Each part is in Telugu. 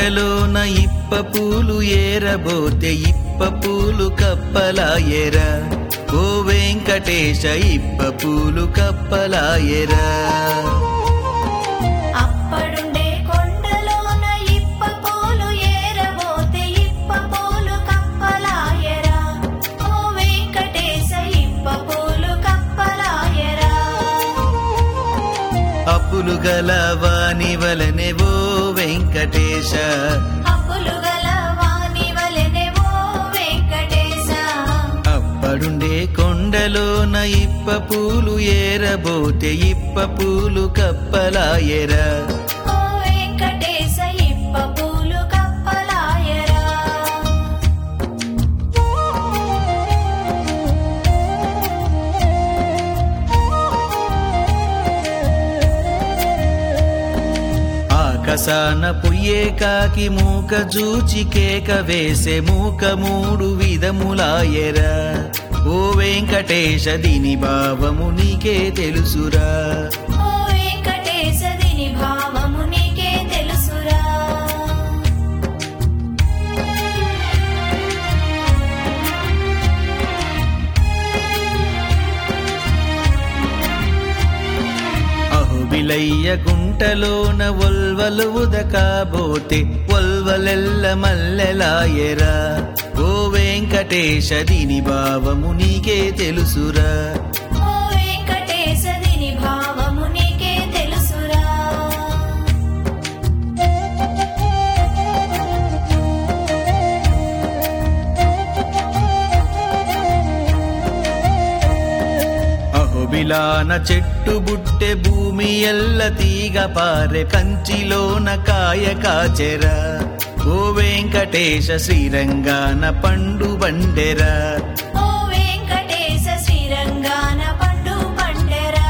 కొండలోన ఇప్ప పూలు ఏరబోతే ఇప్ప పూలు కప్పలాయెరా ఓ వెంకటేశ ఇప్ప పూలు కప్పలాయెరా అప్పుడుండే కొండలోన ఇప్ప పూలు ఏరబోతే ఇప్ప పూలు కప్పలాయెరా ఓ వెంకటేశ ఇప్ప పూలు కప్పలాయెరా అప్పులు గల వాని వలనే ఓ వెంకటేశ అప్పులు గల వాని వలెనే ఓ వెంకటేశ అప్పుడుండే కొండలోన ఇప్ప పూలు ఏరబోతే ఇప్ప పూలు కప్పలాయెరా ఓ వెంకటేశ ఇప్ప పూలు కప్పలాయెరా ఆకాశాన పొయ్యే కాకి మూక జూచి కేక వేసే మూక మూడు విధములాయెరా ఓ వెంకటేశ దీని భావము నీకే తెలుసురా ఓ వెంకటేశ దీని భావము నీకే తెలుసురా అహుబిలయ్య గుంటలోన ఒల్వలు ఉదకాబోతే ఒల్వలెల్ల మల్లెలాయెరా ఓ వెంకటేశ దీని భావము నీకే తెలుసురా ఓ వెంకటేశ దీని భావము నీకే తెలుసురా అహుబిలాన చెట్టు బుట్టె భూమి ఎల్ల తీగ పారె కంచిలోన కాయ కాచెరా ఓ వెంకటేశ శ్రీరంగాన పండు బండెరా ఓ వెంకటేశ శ్రీరంగాన పండు పండెరా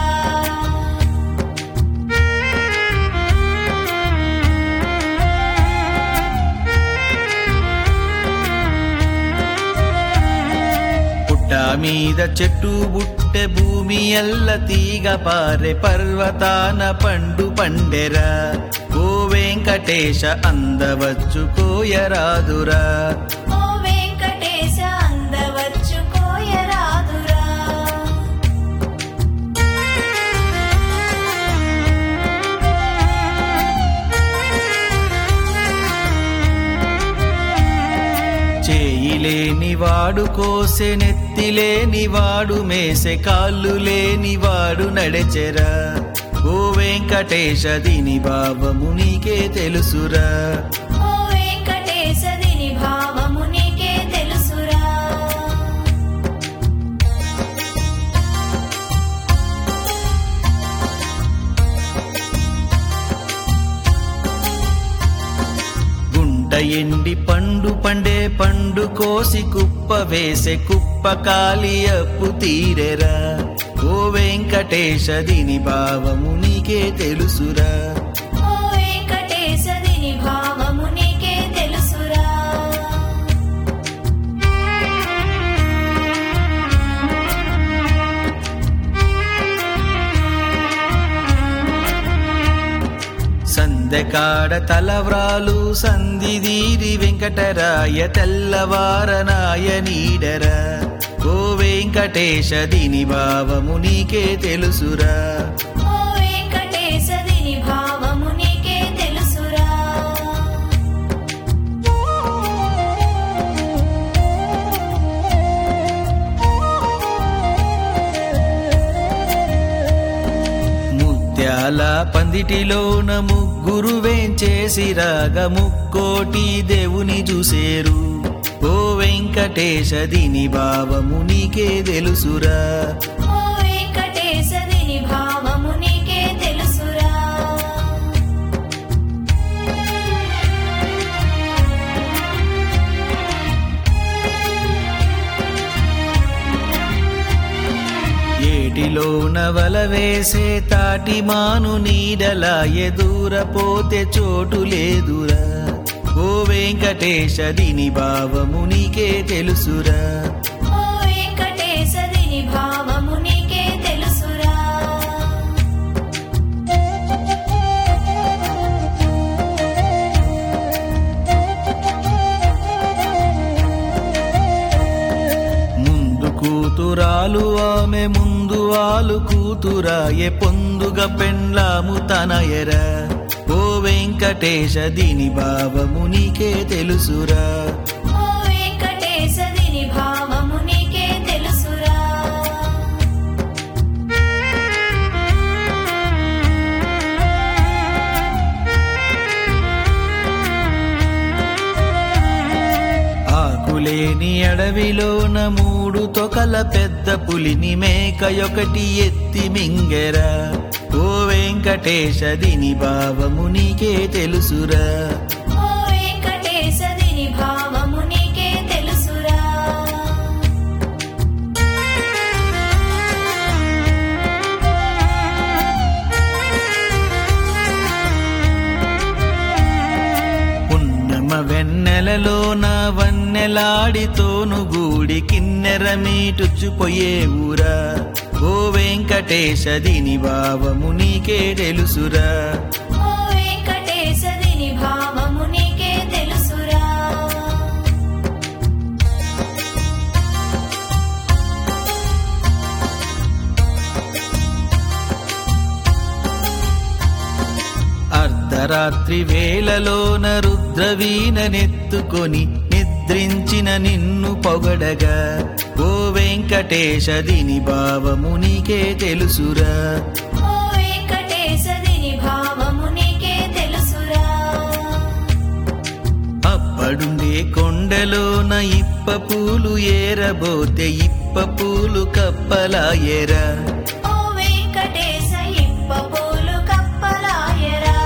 పుట్ట మీద చెట్టు బుట్టె భూమి ఎల్ల తీగ పారె పర్వతాన పండు పండెరా ఓ వెంకటేశ అందవచ్చు కోయరాదురా ఓ వెంకటేశ అందవచ్చు కోయరాదురా చేయి లేని వాడు కోసె నెత్తి లేని వాడు మేసె కాళ్ళు లేని వాడు నడచెరా ఓ వెంకటేశ దీని భావము నీకే తెలుసురా ఓ వెంకటేశ దీని భావము నీకే తెలుసురా గుంట ఎండి పండు పండే పండు కోసి కుప్ప వేసే కుప్ప కాలి అప్పు తీరెరా ఓ వెంకటేశ దీని భావము నీకే తెలుసురా ఓ వెంకటేశ దీని భావము నీకే తెలుసురా సందెకాడ తలవ్రాలు సంధిదీరి వెంకటరాయ తెల్లవారనాయ నీడరా ఓ వెంకటేశ దీని భావము నీకే తెలుసురా ఓ వెంకటేశ దీని భావము నీకే తెలుసురా ముత్యాల పందిటిలోన ముగ్గురు వేంచేసిరాగ ముక్కోటి దేవుని చూసేరు ఓ వెంకటేశ దీని భావము నీకే తెలుసురా ఓ వెంకటేశ దీని భావము నీకే తెలుసురా ఏటిలోన వల వేసే తాటి మాను నీడలా ఎదురపోతే చోటు లేదురా ఓ వెంకటేశ దీని భావము నీకే తెలుసురా ఓ వెంకటేశ దీని భావము నీకే తెలుసురా చాలు ఆమె ముందు వాలు కూతురాయే పొందుగ పెండ్లాము తనయరా ఓ వెంకటేశ దీని భావము నీకే తెలుసురా ఓ వెంకటేశ దీని భావము నీకే తెలుసురా ఆకులేని అడవిలోన 3 తొకల పెద్ద పులిని మేకయొకటి ఎత్తి మింగెరా ఓ వెంకటేశ దీని భావము నీకే తెలుసురా ఓ వెంకటేశ దీని భావము నీకే తెలుసురా పున్నమ వెన్నెలలోన వన్నెలాడితోను గూడి కిన్నెర మీటుచుపోయే ఊరా ఓ వెంకటేశ దీని భావము నీకే తెలుసురా ఓ వెంకటేశ దీని భావము నీకే తెలుసురా అర్ధరాత్రి వేళలోన రుద్రవీణనెత్తుకొని నిద్రించిన నిన్ను పొగడగా ఓ వెంకటేశ దీని భావము నీకే తెలుసురా ఓ వెంకటేశ దీని భావము నీకే తెలుసురా అప్పడుండే కొండలోన ఇప్ప పూలు ఏరబోతే ఇప్ప పూలు కప్పలాయరా ఓ వెంకటేశ ఇప్ప పూలు కప్పలాయరా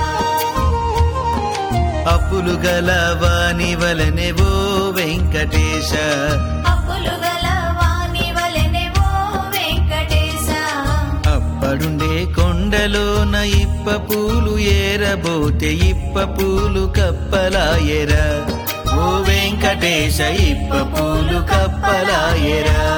అప్పులు గల వాని వలనే ఓ వెంకటేశ అప్పులు గల వాని వలెనే ఓ వెంకటేశ అప్పడుండే కొండలోన ఇప్ప పూలు ఏరబోతే ఇప్ప పూలు కప్పలాయరా ఓ వెంకటేశ ఇప్ప పూలు కప్పలాయరా